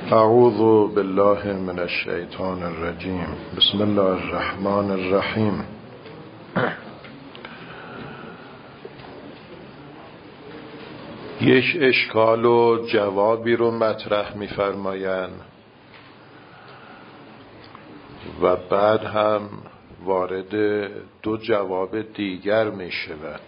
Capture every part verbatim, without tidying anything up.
اعوذ بالله من الشیطان الرجیم. بسم الله الرحمن الرحیم. یک اشکال و جوابی رو مطرح می‌فرمایند و بعد هم وارد دو جواب دیگر می‌شود.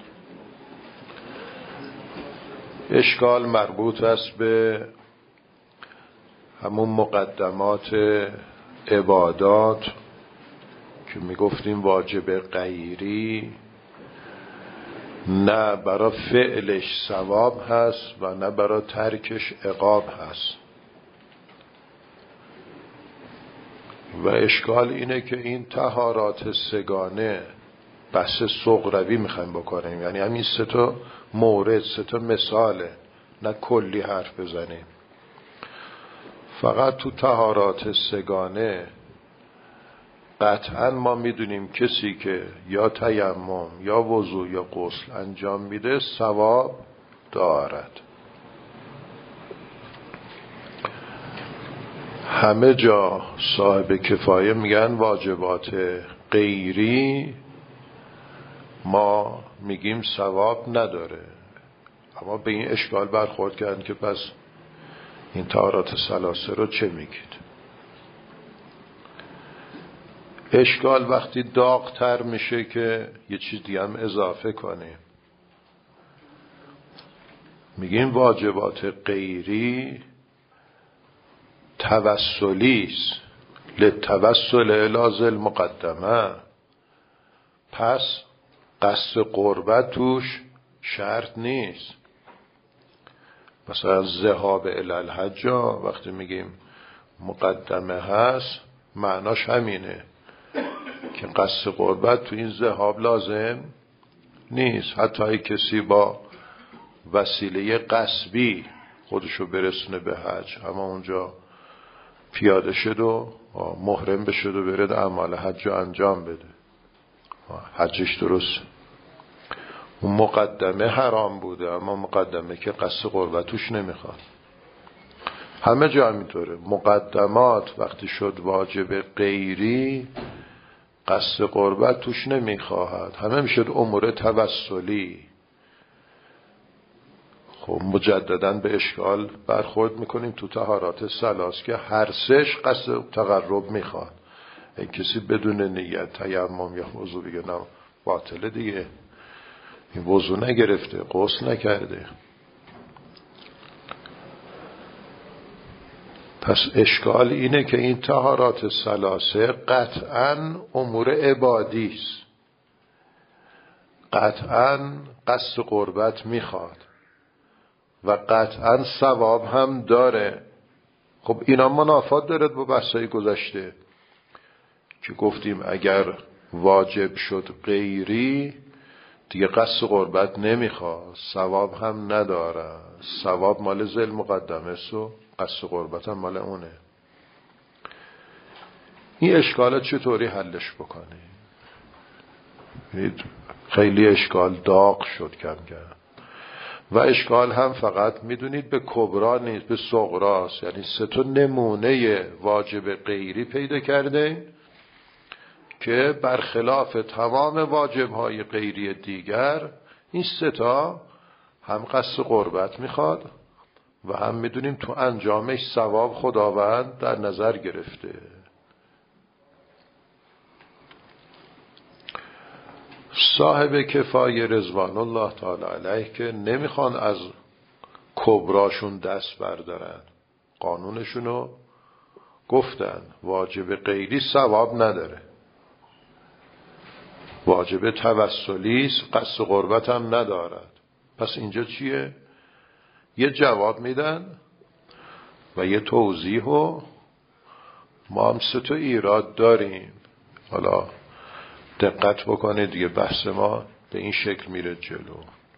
اشکال مربوط است به همون مقدمات عبادات که میگفتیم واجب غیری نه برای فعلش ثواب هست و نه برای ترکش عقاب هست. و اشکال اینه که این طهارات سگانه بحث صغروی میخوایم بکنیم، یعنی همین سه تا مورد، سه تا مثاله، نه کلی حرف بزنیم. فقط تو طهارات سگانه قطعا ما میدونیم کسی که یا تیمم یا وضو یا غسل انجام میده ثواب دارد. همه جا صاحب کفایه میگن واجبات غیری ما میگیم ثواب نداره، اما به این اشکال برخورد کردن که پس این طهارات ثلاثه رو چه میگید؟ اشکال وقتی داغ تر میشه که یه چیز دیگه هم اضافه کنیم. میگیم واجبات غیری توسلی است، للتوسل الی ذی المقدمه، پس قصد قربت توش شرط نیست. مثلا ذهاب الی الحج وقتی میگیم مقدمه هست معناش همینه که قصد قربت تو این ذهاب لازم نیست. حتی ای کسی با وسیله قصبی خودشو برسونه به حج، اما اونجا پیاده شد و محرم بشد و برد اعمال حج رو انجام بده، حجش درست. اون مقدمه حرام بوده، اما مقدمه که قصد قربت توش نمیخواد. همه جا همینطوره، مقدمات وقتی شد واجب غیری قصد قربت توش نمیخواهد، همه میشد امور توسلی. خب مجددا به اشکال برخورد میکنیم تو طهارات ثلاث که هر سش قصد تقرب میخواد. این کسی بدون نیت تیمم یا وضو بگه نه باطله دیگه، این وضو نگرفته، غسل نکرده. پس اشکال اینه که این طهارات ثلاثه قطعاً امور عبادی است، قطعاً قصد قربت میخواد و قطعاً ثواب هم داره. خب اینا منافات داره با بحثای گذشته که گفتیم اگر واجب شد غیری دیگه قصد قربت نمیخواد، ثواب هم نداره. ثواب مال ذی المقدمه سو، قصد قربت هم مال اونه. این اشکالات چطوری حلش بکنه؟ خیلی اشکال داغ شد کم کم. و اشکال هم فقط میدونید به کبرا نیست، به صغراست. یعنی سه تا نمونه واجب غیری پیدا کرده که برخلاف تمام واجب‌های غیری دیگر این سه تا هم قصد قربت میخواد و هم میدونیم تو انجامش ثواب خداوند در نظر گرفته. صاحب کفایه رضوان الله تعالی علیه که نمیخوان از کبراشون دست بردارن، قانونشونو گفتن واجب غیری ثواب نداره، واجب توسلی است، قصد قربت هم ندارد. پس اینجا چیه؟ یه جواب میدن و یه توضیح و ما هم سه تا ایراد داریم. حالا دقت بکنید دیگه، بحث ما به این شکل میره جلو.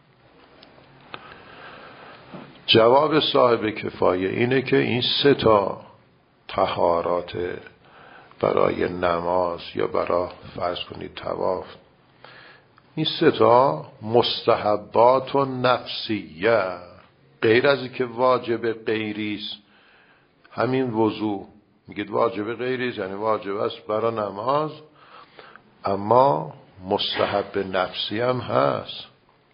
جواب صاحب کفایه اینه که این سه تا طهارات برای نماز یا برای فرض کنید طواف، این سه تا مستحبات و نفسیه، غیر از که واجب غیری است همین وضو میگید واجب غیری، یعنی واجب است برای نماز، اما مستحب نفسی هم هست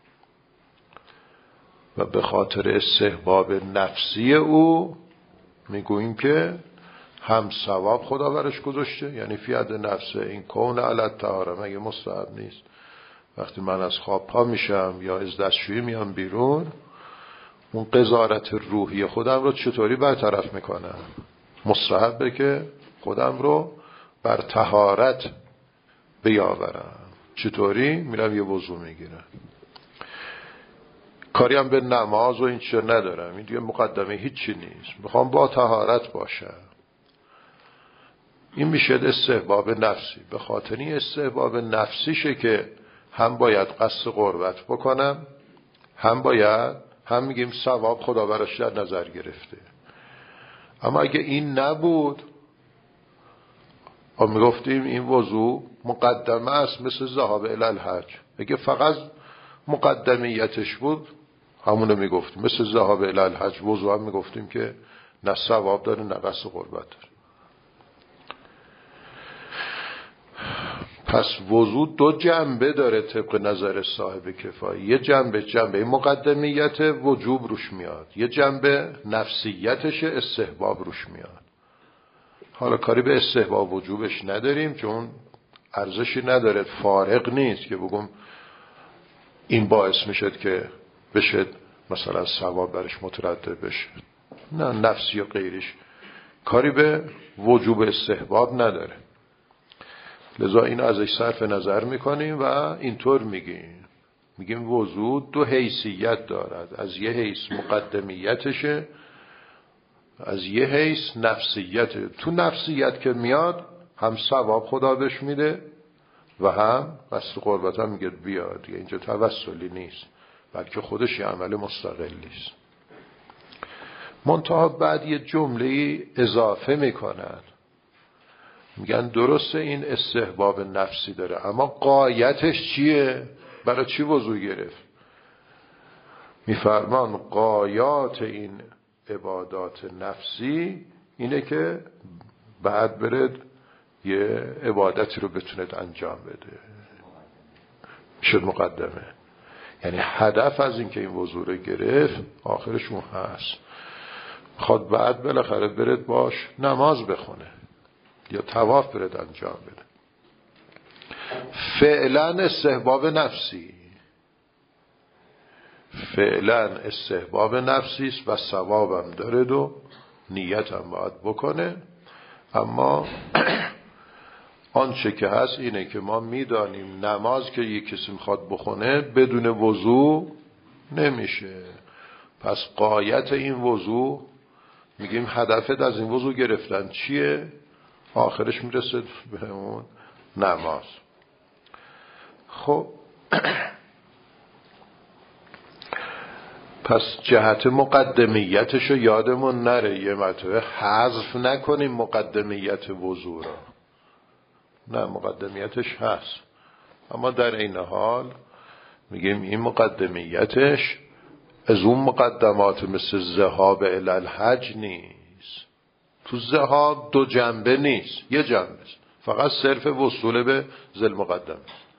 و به خاطر استحباب نفسی او میگوییم که هم ثواب خدا برش گذاشته، یعنی فیاد نفسه این کون علت طهاره مگه مستحب نیست؟ وقتی من از خواب پا میشم یا از دستشویی میام بیرون، اون قضاوت روحی خودم رو چطوری برطرف میکنم؟ مستحبه که خودم رو بر طهارت بیاورم. چطوری؟ میرم یه وضو میگیرم. کاری هم به نماز و این چیز ندارم، این دیگه مقدمه هیچی نیست، میخوام با طهارت باشم. این میشه استحباب نفسی. به خاطر این استحباب نفسیشه که هم باید قصد قربت بکنم، هم باید هم میگیم ثواب خدا براش در نظر گرفته. اما اگه این نبود، ما میگفتیم این وضو مقدمه است مثل ذهاب الی الحج. اگه فقط مقدمیتش بود همونو میگفتیم، مثل ذهاب الی الحج وضو هم میگفتیم که نه ثواب داره نه قصد قربت داره. پس وضو دو جنبه داره طبق نظر صاحب کفایه. یه جنبه جنبه مقدمیت وجوب روش میاد، یه جنبه نفسیتش استحباب روش میاد. حالا کاری به استحباب وجوبش نداریم چون ارزشی نداره، فارغ نیست که بگم این باعث میشد که بشه مثلا ثواب برش مترتب بشه. نه، نفسی و غیرش کاری به وجوب استحباب نداره. لذا این ازش صرف نظر میکنیم و اینطور میگیم میگیم وضو دو حیثیت دارد، از یه حیث مقدمیتشه، از یه حیث نفسیته. تو نفسیت که میاد هم ثواب خدا بهش میده و هم قصد قربت هم میگه بیاد. اینجا توسلی نیست بلکه خودش یه عمل مستقلیست. منتها بعد یه جمله اضافه میکنن، میگن درسته این استحباب نفسی داره اما غایتش چیه؟ برای چی وضو گرفت؟ میفرمان غایات این عبادات نفسی اینه که بعد برد یه عبادتی رو بتوند انجام بده، شد مقدمه. یعنی هدف از این که این وضو رو گرفت آخرش اون هست، خود بعد بالاخره برد باش نماز بخونه یا طواف برد انجام بده. فعلا استحباب نفسی، فعلا استحباب نفسی است و ثوابم داره و نیتم باید بکنه. اما آنچه که هست اینه که ما میدانیم نماز که یک کسی میخواد بخونه بدون وضو نمیشه. پس غایت این وضو میگیم هدفت از این وضو گرفتن چیه؟ آخرش میرسه به اون نماز. خب پس جهت مقدمیتشو یادمون نره، یه مرتبه حذف نکنیم مقدمیت وضو را. نه، مقدمیتش هست اما در این حال میگیم این مقدمیتش از اون مقدمات مثل ذهاب الی الحج نیست. تو ذهاب دو جنبه نیست، یه جنبه است، فقط صرف وصول به ذل مقدم.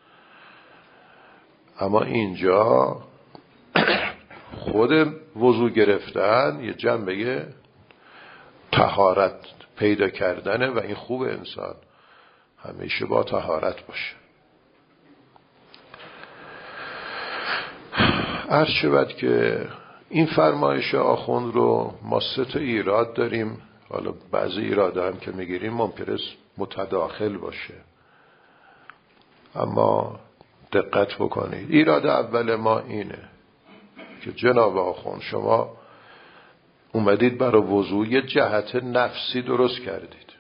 اما اینجا خود وضو گرفتن یه جنبه طهارت پیدا کردنه و این خوب انسان همیشه با طهارت باشه. عرض شود که این فرمایش آخوند رو ما سه تا ایراد داریم. حالا بعضی ایراده هم که میگیریم ممکنه متداخل باشه، اما دقت بکنید. ایراد اول ما اینه که جناب آخوند شما اومدید برای وضو یه جهت نفسی درست کردید.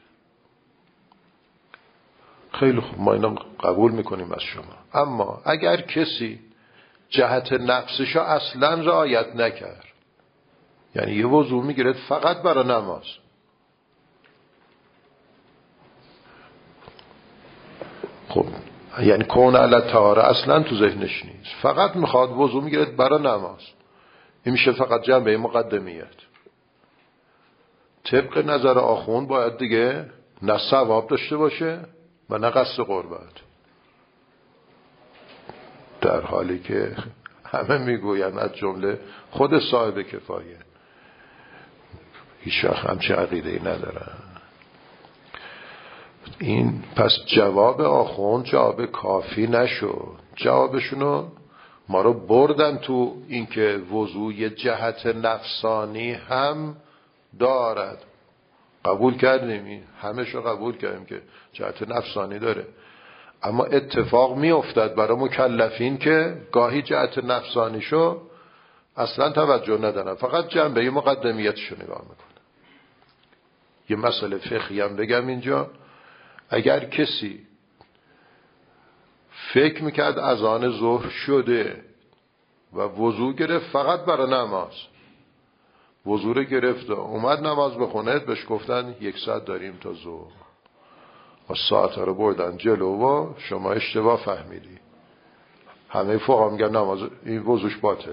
خیلی خوب، ما اینا قبول میکنیم از شما. اما اگر کسی جهت نفسشو اصلا رعایت نکرد، یعنی یه وضو میگیرد فقط برای نماز، خب یعنی کون علی طهاره اصلا تو ذهنش نیست، فقط میخواد وضو میگیرد برای نماز، این میشه فقط جنبه مقدمیت. طبق نظر آخوند باید دیگه نه ثواب داشته باشه و نه قصد قربت، در حالی که همه میگوین از جمله خود صاحب کفایه هیچ وقت همچه عقیده‌ای ندارن. این پس جواب آخوند جواب کافی نشد. جوابشونو ما رو بردن تو اینکه وضو یه جهت نفسانی هم دارد. قبول کردیم، همه شو قبول کردیم که جهت نفسانی داره، اما اتفاق می افتد برای مکلفین که گاهی جهت نفسانیشو اصلا توجه ندارن، فقط جنبه مقدمیتشو نگاه میکنن. یه مسئله فقهی هم بگم اینجا، اگر کسی فکر میکرد اذان ظهر شده و وضو گرفت فقط برای نماز، وضو رو گرفت و اومد نماز بخونه، بهش گفتن یک ساعت داریم تا ظهر و ساعت رو بردن جلو و شما اشتباه فهمیدی. همه فقها میگن نماز این وضوش باطله.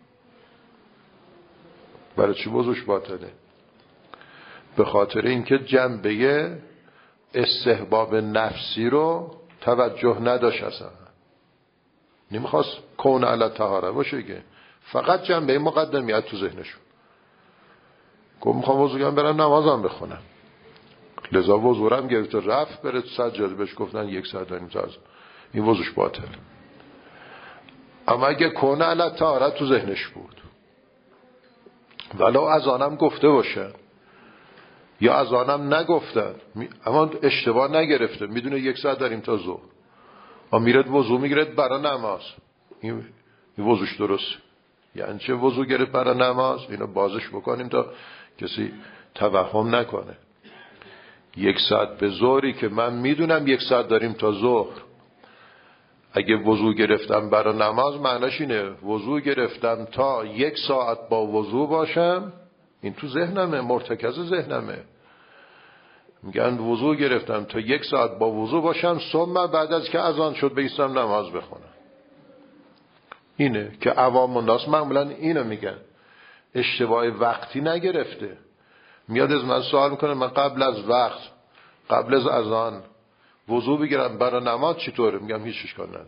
برای چی وضوش باطله؟ به خاطر اینکه جنبه استحباب نفسی رو توجه نداشت، اصلا نمیخواست کون علی طهاره باشه که فقط جنبه مقدمیت تو ذهنشون. گفت میخوام وضو کنم برم نمازم بخونم، لذا وضورم گرفت رفت بره سجاده، بهش گفتن یک ساعت داریم تا از این وضوش باطل. اما اگه کون علی طهاره تو ذهنش بود ولو اذانم گفته باشه یا اذانم نگفتن اما اشتباه نگرفته، میدونه یک ساعت داریم تا ظهر و میرد وضو میگیرد برای نماز، این وضوش درست. یعنی چه وضو گرفت برای نماز؟ اینو بازش بکنیم تا کسی توهم نکنه. یک ساعت به ظهری که من میدونم یک ساعت داریم تا ظهر، اگه وضو گرفتم برای نماز معناش اینه وضو گرفتم تا یک ساعت با وضو باشم. این تو ذهنمه، مرتکز ذهنمه. میگن وضو گرفتم تا یک ساعت با وضو باشم، ثم بعد از که اذان شد بایستم نماز بخونم. اینه که عوام الناس معمولا اینو میگن. اشتباه وقتی نگرفته. میاد از من سوال میکنه من قبل از وقت قبل از اذان وضو بگیرم برای نماز چطوره؟ میگم هیچ اشکال نداره.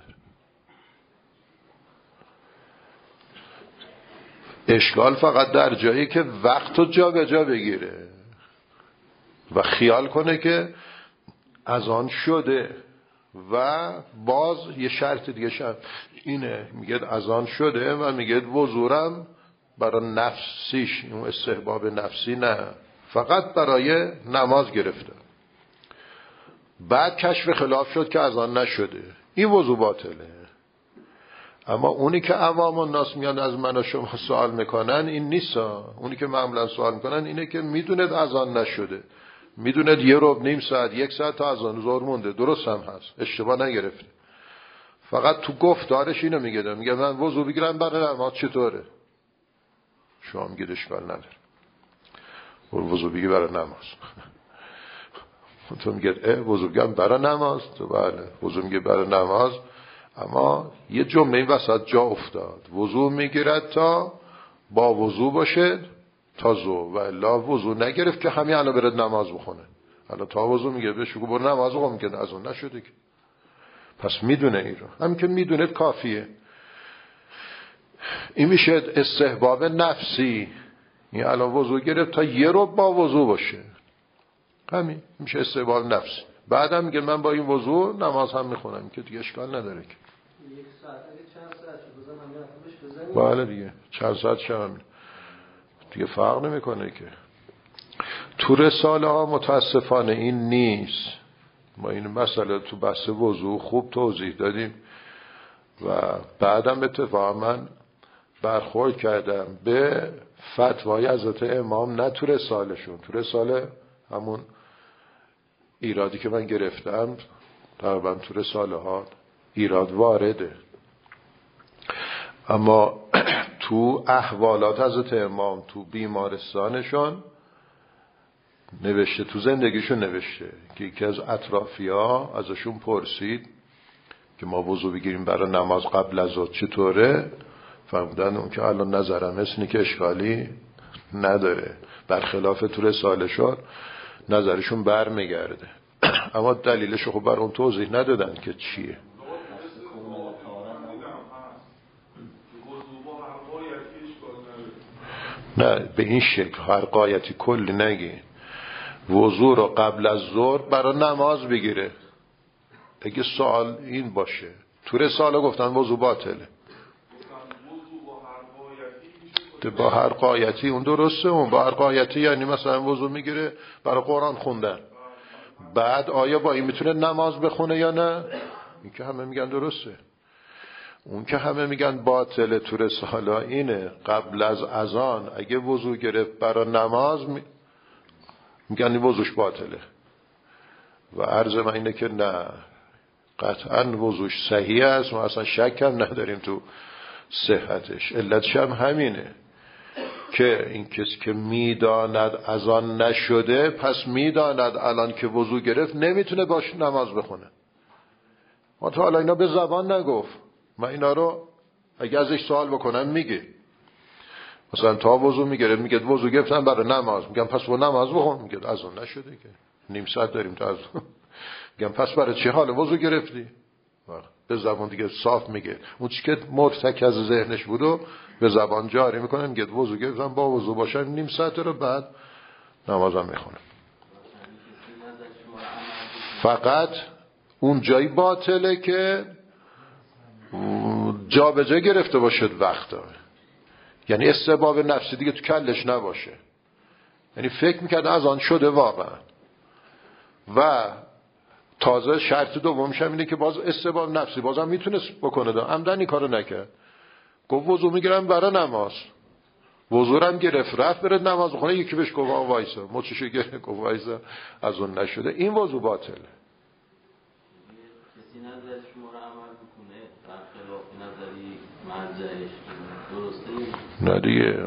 اشکال فقط در جایی که وقت رو جا به جا بگیره و خیال کنه که اذان شده و باز یه شرط دیگه شرط اینه، میگه اذان شده و میگه وضورم برای نفسیش، اون استحباب نفسی نه، فقط برای نماز گرفته. بعد کشف خلاف شد که اذان نشده، این وضو باطله. اما اونی که عوام الناس میان از من و شما سوال میکنن این نیستا. اونی که معمولا سوال میکنن اینه که میدوند اذان نشده، میدوند یه ربع نیم ساعت یک ساعت تا اذان ظهر مونده، درست هم هست، اشتباه نگرفته، فقط تو گفتارش اینو میگه میگه من وضو بگیرم برای نماز چطوره؟ شما میگید اشکال نداره، وضو بگی برای نماز. تو میگید اه وضو بگیرم برای نماز، تو بله وضو میگه برای نماز، اما یه جمله این وسط جا افتاد، وضو میگیرد تا با وضو باشه تا ظهر، و الا وضو نگرفت که همین الان برد نماز بخونه، الان تا وضو میگه بهش بگو برو نماز بخون، میگه از اون نشده که. پس میدونه این رو، همین که میدونه کافیه. این میشه استحباب نفسی، این الان وضو گرفت تا یه رو با وضو باشه، همین میشه استحباب نفسی. بعدم میگه من با این وضو نماز هم میخونم که دیگه اشکال نداره که. یک ساعت اگه چند ساعت شد بزن همین وقتش بزنیم. بله دیگه چند ساعت شد دیگه فرق نمیکنه که. تو رساله ها متاسفانه این نیست. ما این مسئله تو بحث وضو خوب توضیح دادیم و بعدم اتفاقا من برخورد کردم به فتوای حضرت امام، نه تو رساله شون، تو رساله همون ایرادی که من گرفتم تقریبا تو رساله ها ایراد وارده، اما تو احوالات حضرت امام تو بیمارستانشون نوشته، تو زندگیشون نوشته که یکی از اطرافیا ازشون پرسید که ما وضو بگیریم برای نماز قبل از ظهر چطوره؟ فرمودن اون که الان نظرم هست اینه که اشکالی نداره، برخلاف تو رساله شد نظرشون بر میگرده. اما دلیلش خب بر اون توضیح ندادن که چیه. نه به این شکل هر قایتی کلی نگی. وضو رو قبل از ظهر برای نماز بگیره. اگه سوال این باشه تو رساله گفتن وضو باطله، با هر قایتی اون درسته. اون با هر قایتی یعنی مثلا وضو میگیره برای قرآن خوندن، بعد آیا با این میتونه نماز بخونه یا نه؟ این که همه میگن درسته. اون که همه میگن باطله تو رساله اینه قبل از اذان اگه وضو گرفت برای نماز می... میگن این وضوش باطله. و عرض من اینه که نه، قطعا وضوش صحیح است، ما اصلا شک هم نداریم تو صحتش. علتش هم همینه که این کسی که میداند اذان نشده پس میداند الان که وضو گرفت نمیتونه باش نماز بخونه. ما تا حالا اینا به زبان نگفت. من اینا رو اگه ازش سوال بکنم میگه مثلا تا وضو میگیره میگه وضو گرفتم برای نماز، میگم پس و نماز بخون، میگه اذان نشده که نیم ساعت داریم تا اذان. میگم پس برای چه حال وضو گرفتی؟ به زبان دیگه صاف میگه اون چی که مرتکز از ذهنش بودو به زبان جاری میکنه، میگه وضو گرفتم با وضو باشم نیم ساعت رو بعد نمازم میخونم. فقط اون جایی باطله که جا به جا گرفته باشد وقت، یعنی استباب نفسی دیگه تو کلش نباشه، یعنی فکر میکرد از آن شده واقعا. و تازه شرط دومش هم اینه که باز استباب نفسی بازم میتونست بکنه، دا عمدن این کارو نکرد. گفت وضو میگیرم برای نماز، وضو هم گرفت رفت بره نماز بخونه، یکی بهش گفت وایسا مچشو گرفت گفت وایسا از اون نشده، این وضو باطله. کسی نظر شما رو عمل بکنه برخلاف نظری مرجعش درسته؟ نه دیگه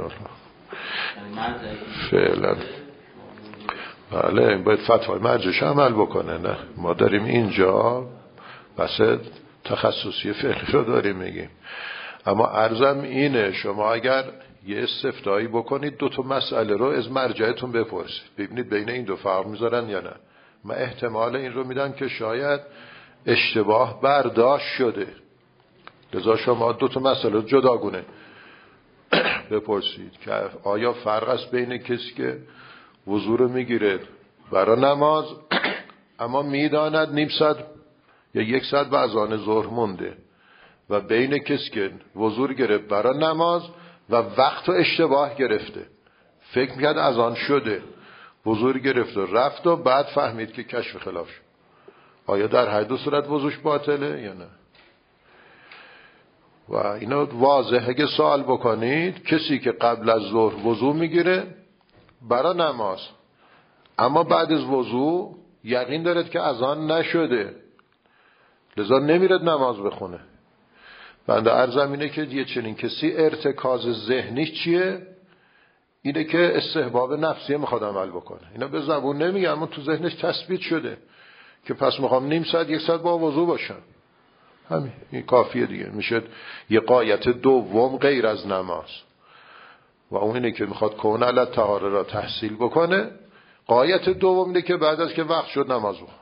فعلا بله باید فتوای مرجعش عمل بکنه. نه ما داریم اینجا بس تخصصی فقهی رو داریم میگیم. اما عرضم اینه شما اگر یه استفتایی بکنید دو تا مسئله رو از مرجعتون بپرسید ببینید بین این دو فرق میذارن یا نه. من احتمال این رو میدم که شاید اشتباه برداشت شده، لذا شما دو تا مسئله رو جداگونه بپرسید که آیا فرق است بین کسی که وضو رو میگیره برای نماز اما میداند نیم ساعت یا یک ساعت به اذان ظهر مونده و بین کسی که وضو گرفت برای نماز و وقت و اشتباه گرفته، فکر میکرد اذان شده وضو گرفت و رفت و بعد فهمید که کشف خلاف شد. آیا در هر دو صورت وضوش باطله یا نه؟ و اینو واضحه که سوال بکنید کسی که قبل از ظهر وضو میگیره برای نماز اما بعد از وضو یقین دارد که اذان نشده لذا نمیرد نماز بخونه، بنده عرضم اینه که یه چنین کسی ارتکاز ذهنیش چیه؟ اینه که استحباب نفسیه میخواد عمل بکنه. اینا به زبون نمیگه اما تو ذهنش تثبیت شده که پس میخوام نیم ساعت یک ساعت با وضو باشم. همین این کافیه دیگه. میشه یه قایت دوم غیر از نماز و اون اینه که میخواد کون علی طهاره را تحصیل بکنه. قایت دوم اینه که بعد از که وقت شد نماز بخونه.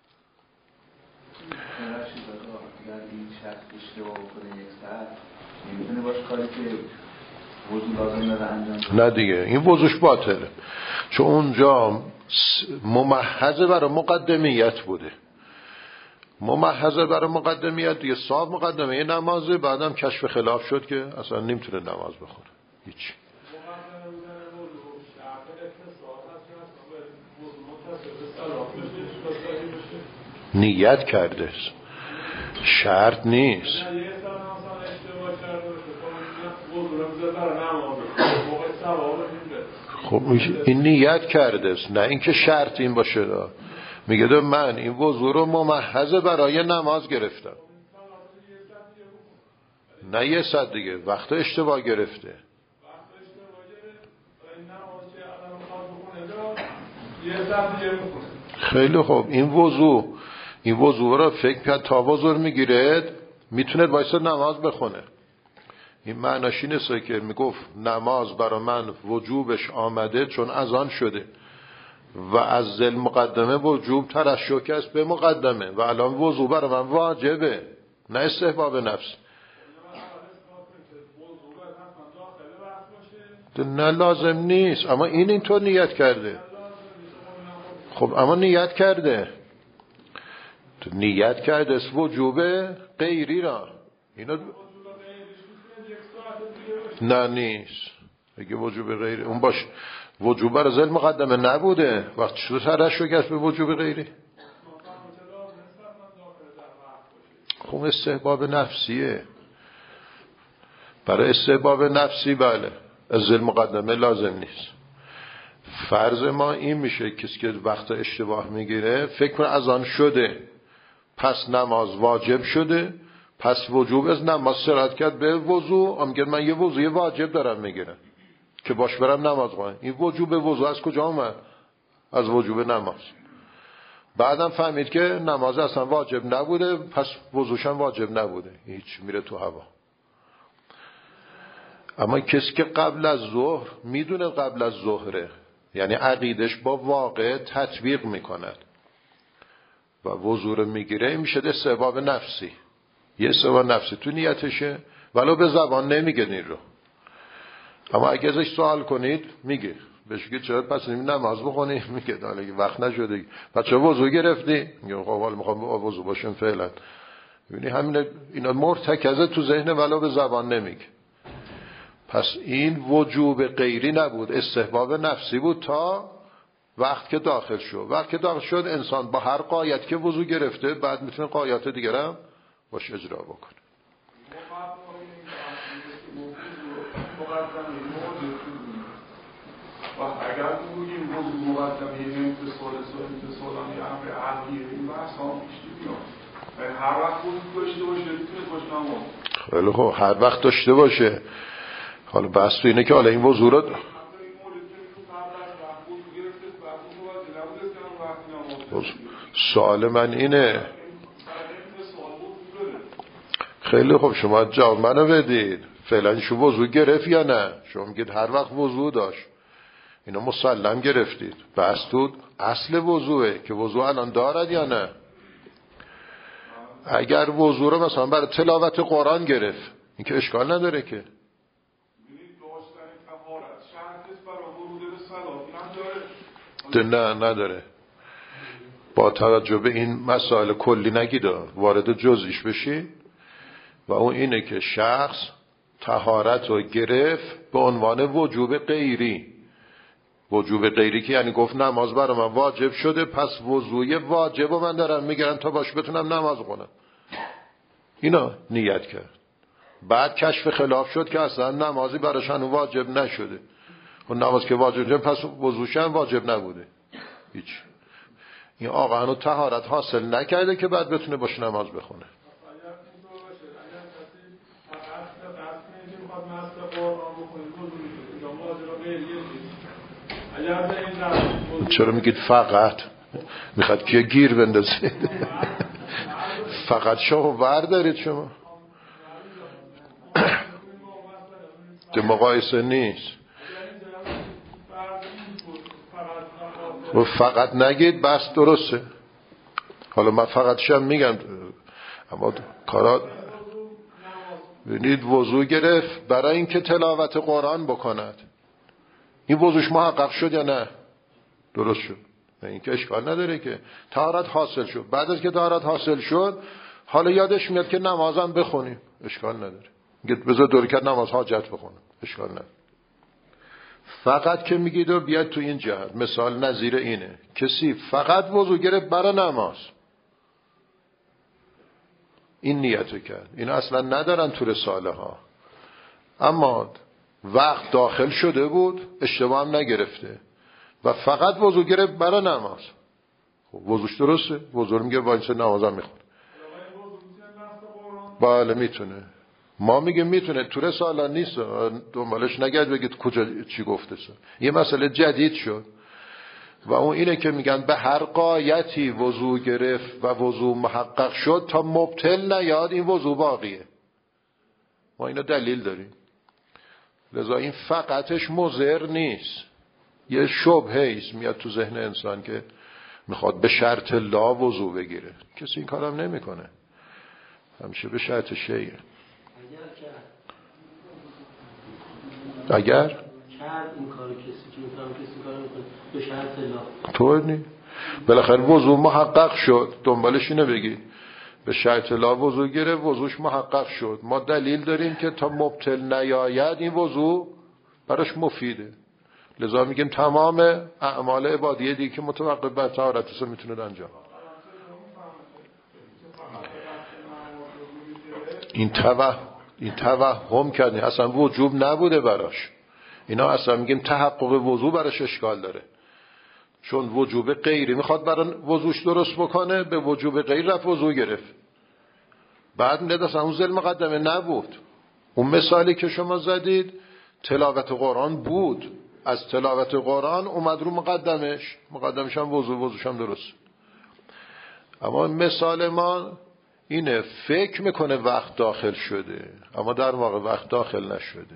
نه دیگه این وضوش باطله چون اونجا ممحضه برای مقدمیت بوده. ممحضه برای مقدمیت دیگه صاحب مقدمه نمازه، بعدم کشف خلاف شد که اصلا نمیتونه نماز بخونه هیچ. نیت کرده شرط نیست. خب این نیت کرده است، نه اینکه شرط این باشه. دا میگه دا من این وضو رو ممحض برای نماز گرفتم، نه یه صد دیگه وقت اشتباه گرفته. خیلی خوب این وضو این وضو رو فکر کرد تا وضو میگیره میتونه وایسا نماز بخونه. این معناش این است که میگفت نماز برای من وجوبش آمده چون اذان شده و از ذل مقدمه وجوب ترشح است به مقدمه و الان وضو برای من واجبه، نه استحباب نفس. نه لازم نیست، اما این اینطور نیت کرده. خب اما نیت کرده، نیت کرده است وجوب غیری را. اینا نه نیست. اگه وجوب غیری اون باش وجوب بر ذل مقدمه نبوده، وقتی شده ترشح است به وجوب غیری. خب استحباب نفسیه. برای استحباب نفسی بله از ذل مقدمه لازم نیست. فرض ما این میشه کسی که وقت اشتباه میگیره فکر کنه اذان شده پس نماز واجب شده، پس وجوب از نماز سرایت کرد به وضو. هم میگه من یه وضوی واجب دارم میگیرم که باش برم نماز خونم. این وجوب وضو از کجا اومد؟ از وجوب نماز. بعدم فهمید که نماز اصلا واجب نبوده، پس وضوش هم واجب نبوده، هیچ میره تو هوا. اما کسی که قبل از ظهر میدونه قبل از ظهره، یعنی عقیدش با واقع تطبیق میکند و وضو رو میگیره، میشه استحباب نفسی. یه استحباب نفسی تو نیتشه ولو به زبان نمیگه این رو. اما اگه ازش سوال کنید میگه، بهش که چرا پس نماز بخونی؟ میگه حالا وقت نشده. بچه وضو گرفتی؟ میگه خب حالا میخوام وضو باشم فعلا. ببینی همین اینا مرتکزه تو ذهن ولو به زبان نمیگه. پس این وجوب غیری نبود، استحباب نفسی بود تا وقت که داخل شد. وقت که داخل شد انسان با هر قایت که وضو گرفته بعد میتونه قایت دیگر هم باش اجرا بکنه. اگر بگیم وضو مقدمه امتصال امتصالان یه امر عقلیه این بحث هم پیش بیاد. هر وقت وضو داشته باشه میتونه باشه نماز. خیلی خوب هر وقت داشته باشه. حالا بحث تو اینه که حالا این وضو رو سوال من اینه. خیلی خوب شما جواب منو بدید. فعلا شما وضو گرفت یا نه؟ شما میگید هر وقت وضو داشت. اینا مسلم گرفتید. بحث تو اصل وضوئه که وضو الان دارد یا نه. اگر وضو رو مثلا برای تلاوت قرآن گرفت این که اشکال نداره که. نه نداره. با توجه به این مسائل کلی نگید وارد جزئیش بشی و اون اینه که شخص طهارت رو گرفت به عنوان وجوب غیری. وجوب غیری که یعنی گفت نماز برای من واجب شده پس وضوی واجب رو من دارم میگیرم تا باش بتونم نماز خونم. اینا نیت کرد. بعد کشف خلاف شد که اصلا نمازی براشون واجب نشده. و نماز که واجب شده پس وضوش هم واجب نبوده. هیچ. این آقا هنو طهارت حاصل نکرده که بعد بتونه باش نماز بخونه. چرا میگید فقط؟ میخواد کیه گیر بندازید؟ فقط شما بردارید شما. ده مقایسه نیست. و فقط نگید بس درسته. حالا من فقط شم میگم اما کارات ببینید وضو گرفت برای اینکه تلاوت قرآن بکند. این وضوش محقق شد یا نه؟ درست شد. این که اشکال نداره که طهارت حاصل شد. بعد از که طهارت حاصل شد حالا یادش میاد که نمازم بخونیم. اشکال نداره. میگه بذار دو رکعت نماز حاجت بخونم. اشکال نداره. فقط که میگید و بیاد تو این جهت مثال نظیر اینه کسی فقط وضو گرفت برای نماز این نیتو کرد. این اصلا ندارن تو رساله ها. اما وقت داخل شده بود اشتباه هم نگرفته و فقط وضو گرفت برای نماز. خب وضوش درسته؟ وضو رو میگه وایسه نمازم میخونه. بله میتونه. ما میگه میتونه. تو رساله نیست. دنبالش نگرد بگید کجا چی گفته سه. یه مسئله جدید شد و اون اینه که میگن به هر قایتی وضو گرفت و وضو محقق شد تا مبتل نیاد این وضو باقیه. ما اینا دلیل داریم. لذا این فقطش مضر نیست، یه شبهه ایست میاد تو ذهن انسان که میخواد به شرط لا وضو بگیره. کسی این کارم نمیکنه، همیشه به شرط شیء. اگر کرد این کارو کسی که میفهمه کسی کارو میکنه به شرط لا، طور نی بالاخره وضو محقق شد، دنبالش اینو بگی به شرط لا وضو گیره، وضوش محقق شد، ما دلیل داریم که تا مبتل نیاید این وضو براش مفیده. لذا میگیم تمام اعمال عبادیه دیگه که متوقف بر طهارت است میتونه انجام. این توهم این توهم کردی اصلا وجوب نبوده براش. اینا اصلا میگیم تحقق وضو براش اشکال داره، چون وجوب غیری میخواد برای وضوش درست بکنه، به وجوب غیر رفت وضو گرفت. بعد میاد اصلا اون ذل مقدمه نبود. اون مثالی که شما زدید تلاوت قرآن بود، از تلاوت قرآن اومد رو مقدمش، مقدمش هم وضو، وضوش هم درست. اما مثال ما اینه فکر میکنه وقت داخل شده اما در واقع وقت داخل نشده.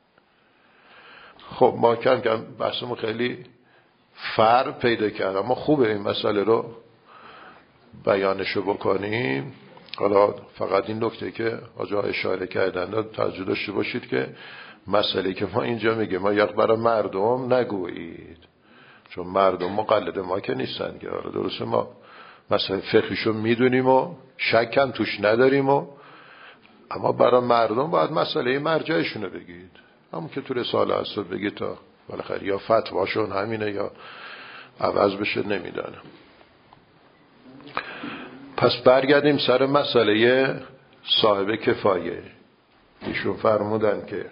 خب ما کم کم بحثمون خیلی فرق پیدا کرد، اما خوبه این مسئله رو بیانشو بکنیم. حالا فقط این نکته که آجا اشاره کردن توجه داشته باشید که مسئله که ما اینجا میگه ما یک برای مردم نگویید، چون مردم مقلد ما که نیستن که آره درسته ما مسئله فقهیشو میدونیم و شک هم توش نداریم و اما برای مردم باید مسئله مرجعشونو بگید، همون که تو رساله هست رو بگید تا بالاخره یا فتواشون همینه یا عوض بشه نمیدانم. پس برگردیم سر مسئله صاحب کفایه. ایشون فرمودن که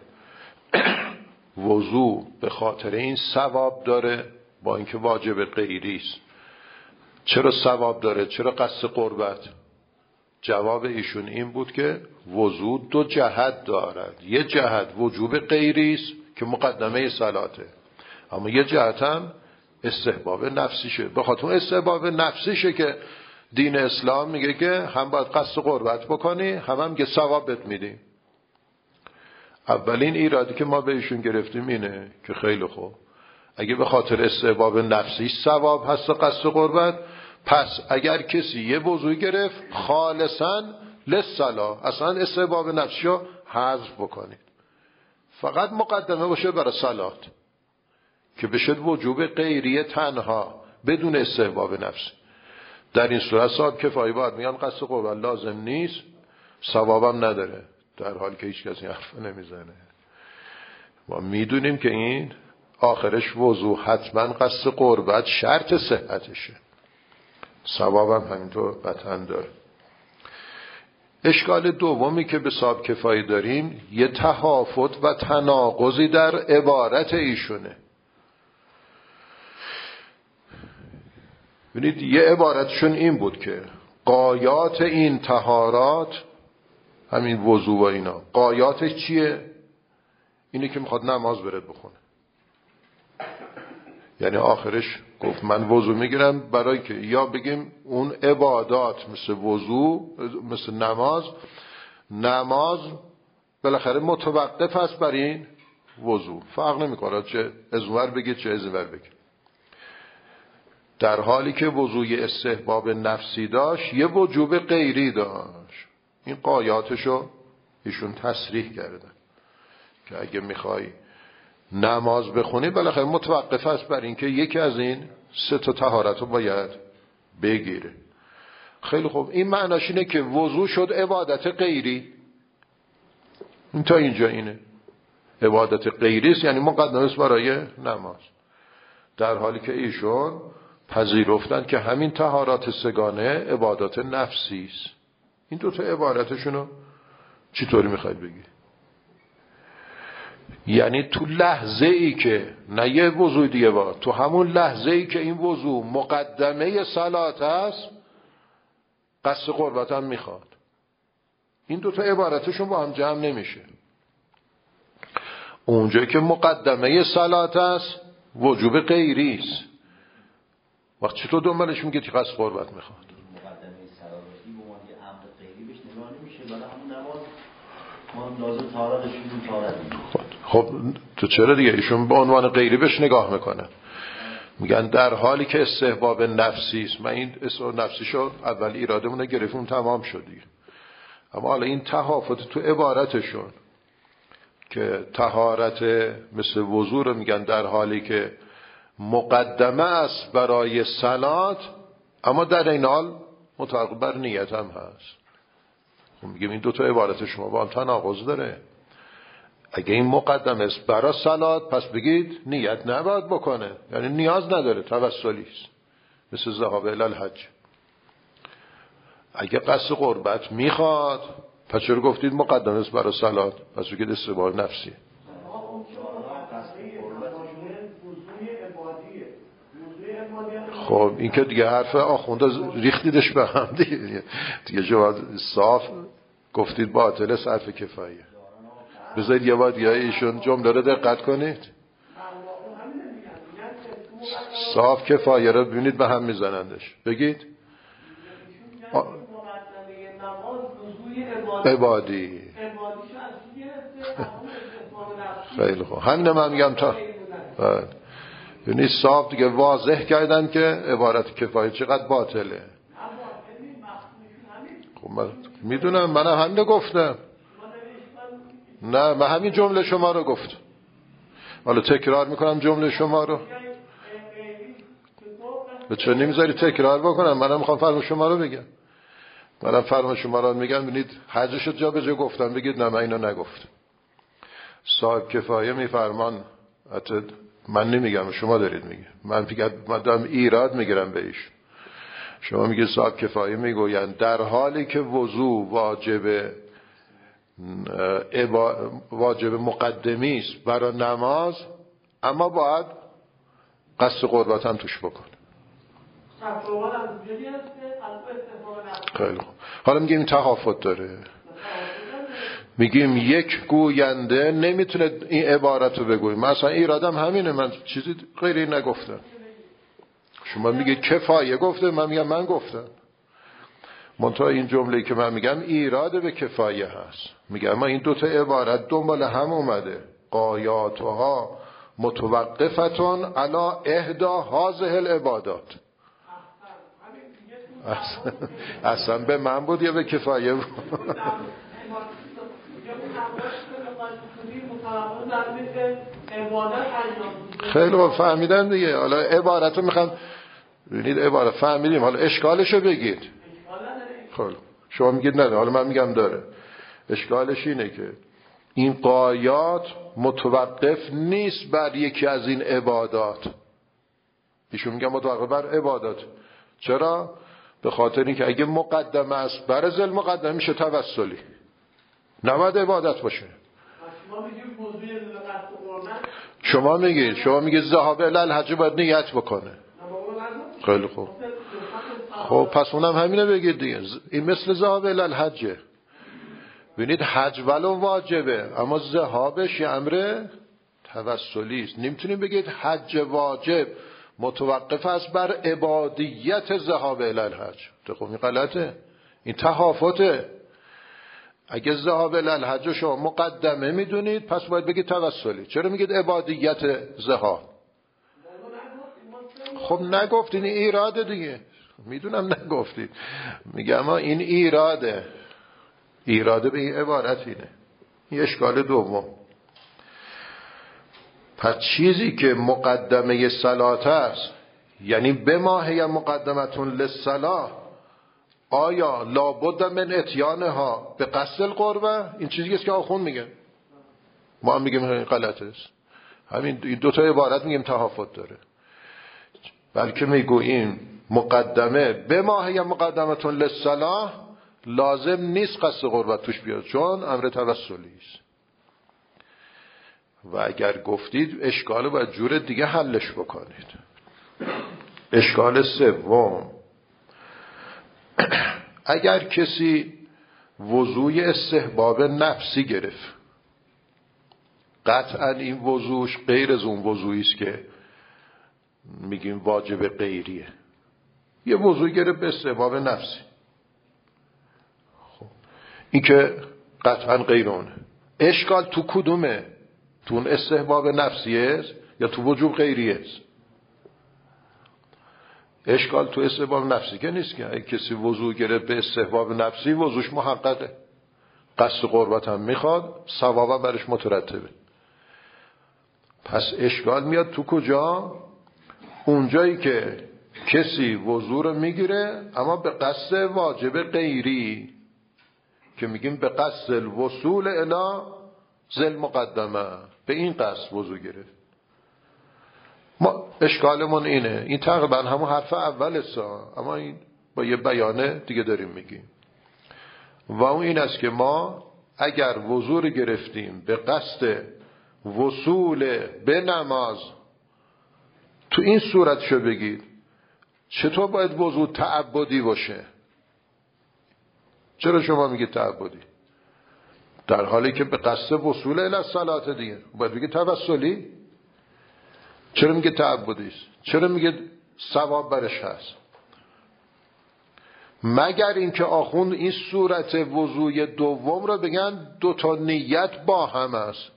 وضو به خاطر این ثواب داره با اینکه واجب غیری است. چرا ثواب داره؟ چرا قصد قربت؟ جواب ایشون این بود که وضو دو جهت دارد. یه جهت وجوب غیری است که مقدمه صلاته، اما یه جهت هم استحباب نفسیشه. به خاطر استحباب نفسیشه که دین اسلام میگه که هم باید قصد قربت بکنی هم هم که ثواب بهت میدیم. اولین ایرادی که ما به ایشون گرفتیم اینه که خیلی خوب اگه به خاطر استحباب نفسی ثواب هست قصد قربت، پس اگر کسی یه وضوی گرفت خالصاً للصلاة اصلا استحباب نفسیو حذف بکنید، فقط مقدمه باشه برای صلات که بشد وجوب غیری تنها بدون استحباب نفس. در این صورت صاحب کفایه باید میگن قصد قربت لازم نیست، ثوابم نداره، در حالی که هیچ کسی حرف نمیزنه. ما میدونیم که این آخرش وضو حتما قصد قربت شرط صحتشه، ثوابم همینطور قطعا داره. اشکال دومی که به صاحب کفایه داریم یه تهافت و تناقضی در عبارت ایشونه. ببینید یه عبارتشون این بود که غایات این طهارات همین وضو و اینا غایاتش چیه؟ اینه که میخواد نماز برد بخونه. یعنی آخرش گفت من وضو میگیرم برای که یا بگیم اون عبادات مثل وضو مثل نماز نماز بالاخره متوقف است بر این وضو، فرق نمیکنه چه از اونور بگید چه از اینور بگید. در حالی که وضوی استحباب نفسی داشت یه وجوب غیری داشت. این قایاتشو ایشون تصریح کردن که اگه میخوای نماز بخونی بالاخره متوقف است بر اینکه یکی از این سه تا طهارت رو باید بگیره. خیلی خوب، این معناش اینه که وضو شد عبادت غیری. این تا اینجا اینه عبادت غیری است، یعنی مقدمه است برای نماز، در حالی که ایشون پذیرفتن که همین طهارات سگانه عبادات نفسی است. این دو تا عبارتشونو چطوری میخواید بگی؟ یعنی تو لحظه ای که نه یه وضوع دیگه با تو همون لحظه ای که این وضوع مقدمه صلات است قصد قربت هم میخواد. این دوتا عبارتشون با هم جمع نمیشه. اونجایی که مقدمه صلات است وجوب غیری است، وقت چطور دنبالش میگه که قصد قربت میخواد؟ مقدمه صلات باشی به عنوان امر غیری بهش نگاه نمیشه، برای همون نماز ما لازم طهارتش رو طهارت میگیم. خب تو چرا دیگه ایشون به عنوان غیری بهش نگاه میکنن، میگن در حالی که استحباب نفسی است. من این استحباب نفسی شد اول ایرادمون رو گرفتیم تمام شد دیگه. اما حالا این تهافت تو عبارتشون که طهارت مثل وضو رو میگن در حالی که مقدمه است برای صلات، اما در این حال متعلق بر نیت هم هست. خب میگیم این دو تا عبارت شما با هم تناقض داره. اگه این مقدمه است برای صلات پس بگید نیت نباید بکنه، یعنی نیاز نداره، توسلی است، مثل ذهاب الی الحج. اگه قصد قربت میخواد پس چرا گفتید مقدمه است برای صلات؟ پس بگید استحباب نفسی. خب این که دیگه حرف آخونده ریختیدش به هم دیگه دیگه جواد صاف گفتید باطل صرف کفایه. بذارید یه بار دیگه ایشون جمله رو دقت کنید. صاف کفایه رو ببینید به هم میزنندش. بگید آ... عبادی. خیلی خوب، همین من میگم تا یعنی صاف دیگه واضح کردن که عبارت کفایه چقدر باطله. خب من میدونم، منم همین گفتم. نه من همین جمله شما رو گفتم، حالا تکرار میکنم جمله شما رو. به چه نمیذاری تکرار بکنم؟ منم میخوام فرم شما رو بگم. منم فرم شما رو میگم. ببینید حجش جا به جا گفتم، بگید نه من اینو نگفتم. صاحب کفایه میفرمان، حتی من نمیگم، شما دارید میگه. من فکر من دارم ایراد میگیرم به ایش. شما میگه صاحب کفایه میگویند در حالی که وضو واجب واجب مقدمی است برای نماز، اما باید قصد قربت هم توش بکنه. خیلی خوب، حالا میگیم تهافت داره. میگیم یک گوینده نمیتونه این عبارت رو بگوی. مثلا ایرادم همینه، من چیزی غیری نگفتم. شما میگه کفایه گفته، من میگم من گفتم. منتها این جمله‌ای که من میگم ایراد به کفایه هست. میگم ما این دوتا عبارت دنبال هم اومده. قایاتها متوقفتون علی احدا هذه العبادات. اصلا, اصلا به من بود یا به کفایه بود؟ خیلی خوب فهمیدم دیگه. حالا عبارت رو میخوام ببینید، عبارت فهمیدیم، حالا اشکالشو بگید. خیلی شما میگید نه، حالا من میگم داره. اشکالش اینه که این قایات متوقف نیست بر یکی از این عبادات. ایشون میگم متوقف بر عبادات. چرا؟ به خاطر اینکه اگه مقدمه است بر ذل مقدمه میشه توسلی، نباید عبادت باشه. شما میگید شما میگید ذهاب الی الحج باید نیت بکنه. خیلی خوب، خب پس اونم همینه بگید دیگه. این مثل ذهاب الی الحج. ببینید حج ولو واجبه، اما ذهابش یه امر توسلی است. نمیتونیم بگید حج واجب متوقف است بر عبادیت ذهاب الی الحج. خب این غلطه، این تهافته. اگه ذهاب الی الحج شما مقدمه میدونید پس باید بگید توسلی. چرا میگید عبادیت ذهاب؟ خب نگفتین، این ایراده دیگه. میدونم نگفتید، میگم ما این ایراده. ایراده به این عبارت اینه. این اشکال دوم. پس چیزی که مقدمه صلات است، یعنی بماهی مقدمتون للصلاة، آیا لابد من اتیانها به قصد القربه؟ این چیزی است که آخون میگن. ما هم میگیم غلط است. همین دو تا عبارت میگیم تهافت داره. بلکه میگوییم مقدمه بماهی مقدمتون للصلاة لازم نیست قصد قربت توش بیاد، چون امر توسلی است. و اگر گفتید اشکال باید جور دیگه حلش بکنید. اشکال سوم، اگر کسی وضوی استحباب نفسی گرفت، قطعا این وضوش غیر از اون وضویی است که میگیم واجب غیریه. یه وضوی گرفت به استحباب نفسی، خب این که قطعا غیر اونه. اشکال تو کدومه؟ تو اون استحباب نفسیه یا تو وجوب غیریه؟ اشکال تو استحباب نفسی که نیست که اگه کسی وضو گرفت به استحباب نفسی وضوش محققه، قصد قربت هم میخواد، ثوابا برش مترتبه. پس اشکال میاد تو کجا؟ اونجایی که کسی وضو رو میگیره اما به قصد واجب غیری که میگیم به قصد الوصول الی ذل مقدمه، به این قصد وضو گرفت. ما اشکالمون اینه، این تقریبا همون حرف اول سا، اما این با یه بیانه دیگه داریم میگیم و اون این است که ما اگر وضو رو گرفتیم به قصد وصول به نماز، تو این صورت شو بگید چطور باید وضو تعبدی باشه؟ چرا شما میگید تعبدی؟ در حالی که به قصد وصول الی الصلاه دیگه باید بگید توسلی. چرا میگه تعبدی است؟ چرا میگه ثواب برش هست؟ مگر اینکه آخوند این صورت وضوی دوم رو بگن دو تا نیت با هم است.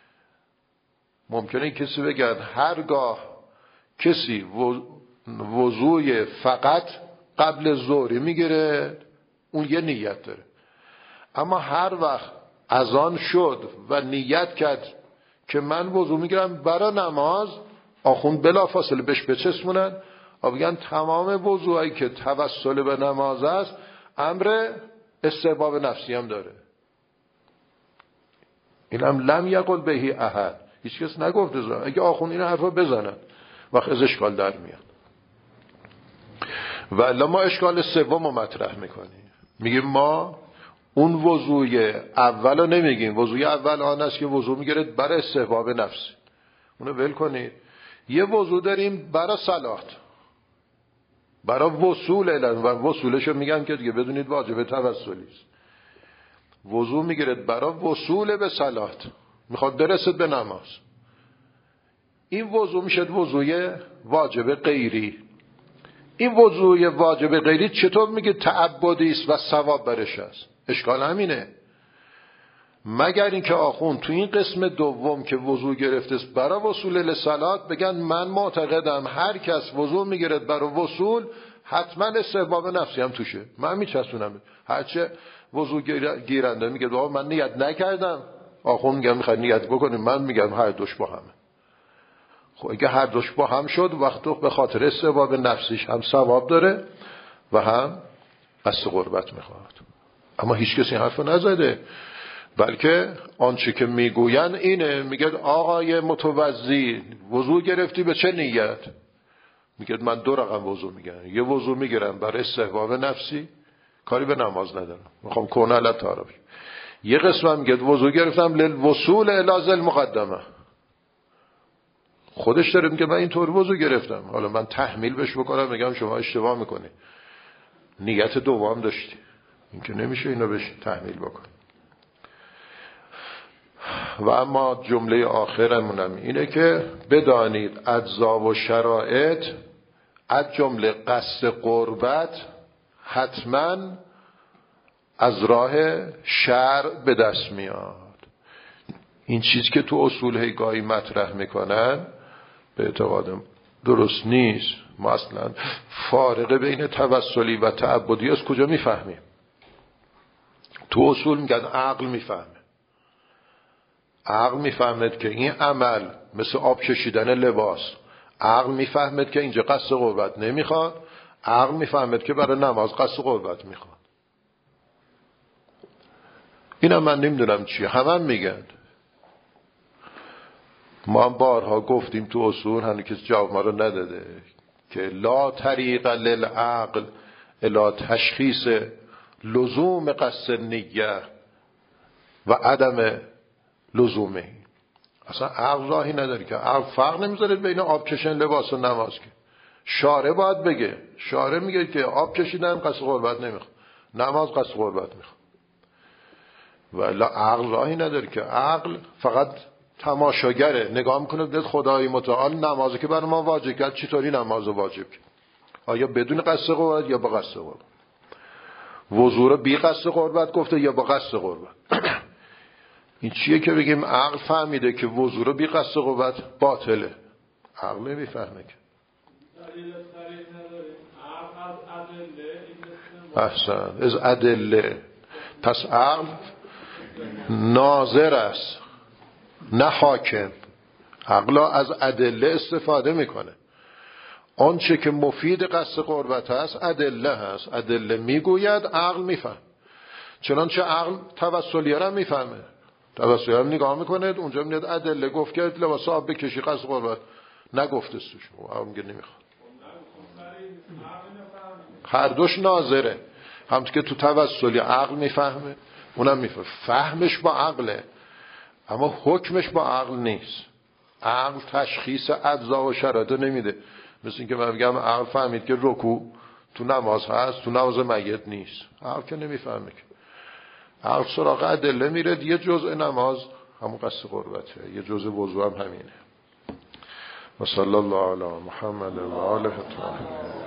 ممکنه کسی بگن هرگاه کسی وضوی فقط قبل ظهری میگیره اون یه نیت داره، اما هر وقت اذان شد و نیت کرد که من وضو میگیرم برای نماز، آخوند بلا فاصله بهش بچسبونن و بگن تمام وضوهایی که توسل به نماز است امر استحباب نفسی هم داره. این هم لم یقل بهی احد، هیچ کس نگفته زن. اگه آخوند این حرفا بزنن وقت از اشکال در میاد. و الا ما اشکال سوم رو مطرح میکنیم، میگیم ما اون وضوی اول رو نمیگیم. وضوی اول آن است که وضو میگیرد برای استحباب نفسی، اونو ول کنید. یه وضو داریم برای صلات، برای وصول الان، و وصولشو میگم که دیگه بدونید واجب توسلی است. وضو میگیرد برای وصول به صلات، میخواد برسد به نماز. این وضو میشه وضوی واجب غیری. این وضوی واجب غیری چطور میگه تعبدی است و ثواب برش است؟ اشکال همینه. مگر اینکه آخوند تو این قسم دوم که وضو گرفته است برای وصول لصلات بگن من معتقدم هر کس وضو میگیرد برای وصول حتما استحباب نفسی هم توشه، من میچسونم. هرچه وضو گیرنده میگه بابا من نیت نکردم، آخوند میگم میخواد نیت بکنیم، من میگم هر دوش با همه. خب اگه هر دوش با هم شد وقتی به خاطر استحباب نفسیش هم ثواب داره و هم قصد قربت میخواد. اما هیچ کسی حرف نزده، بلکه آنچه که میگوین اینه، میگه آقای متوضی وضو گرفتی به چه نیت؟ میگه من دو رقم وضو میگیرم، یه وضو میگیرم برای استحباب نفسی، کاری به نماز ندارم، میخوام کونه علی طهاره. یه قسم میگه وضو گرفتم للوصول الی ذل مقدمه، خودش داره میگه من اینطور وضو گرفتم، حالا من تحمیل بهش بکنم میگم شما اشتباه میکنی، نیت دوم داشتی. این که نمیشه اینو بهش تحمیل بکن. و اما جمله آخرمونم اینه که بدانید اجزا و شرایط از جمله قصد قربت حتما از راه شرع به دست میاد. این چیزی که تو اصول هیگاهی مطرح میکنن به اعتقادم درست نیست. ما اصلا فارقه بین توسلی و تعبدی از کجا میفهمیم؟ تو اصول میگن عقل میفهمه. عقل میفهمد که این عمل مثل آب کشیدن لباس، عقل میفهمد که اینجا قصد قربت نمیخواد، عقل میفهمد که برای نماز قصد قربت میخواد. اینم من نمیدونم چیه، همه هم میگن. ما هم بارها گفتیم تو اصول، هنوز کسی جواب ما رو نداده، که لا طریق للعقل الا تشخیص لزوم قصد نیه و عدم لزومه. اصلا عقل راهی نداره که عقل فرق نمیذاره بین آب کشیدن لباس و نماز. که شارع باید بگه، شارع میگه که آب کشیدن قصد قربت نمیخواد، نماز قصد قربت میخواد. ولی عقل راهی نداره که عقل فقط تماشاگره، نگاه میکنه به خدای متعال نمازی که برای ما واجب کرد چطوری نماز واجب کرد، آیا بدون قصد قربت یا با قصد قربت؟ وضو رو بی قصد قربت گفته یا با قصد قربت؟ این چیه که بگیم عقل فهمیده که وضو رو بی قصد قوت باطله؟ عقل نمیفهمه که. احسن، از ادله. پس عقل ناظر است نه حاکم. عقل از ادله استفاده میکنه. آنچه که مفید قصد قربت هست ادله هست. ادله میگوید، عقل میفهم. چنانچه عقل توسلیه را میفهمه. توسلیه را نگاه میکنه، اونجا میاد ادله گفت که لباس آب بکشی قصد قربت، نگفته سوش. عقل میگه نمیخواد. هر دوش ناظره. همچه که تو توسلی عقل میفهمه، اونم میفهمه. فهمش با عقله اما حکمش با عقل نیست. عقل تشخیص اجزا و شرایط نمیده. مثل این که من بگم عقل فهمید که رکوع تو نماز هست، تو نماز میت نیست. عقل که نمیفهمه که. عقل سراغ ادله میره. یه جزء نماز همون قصد قربته، یه جزء وضو هم همینه. و صلی الله علی محمد و آله الطاهرین.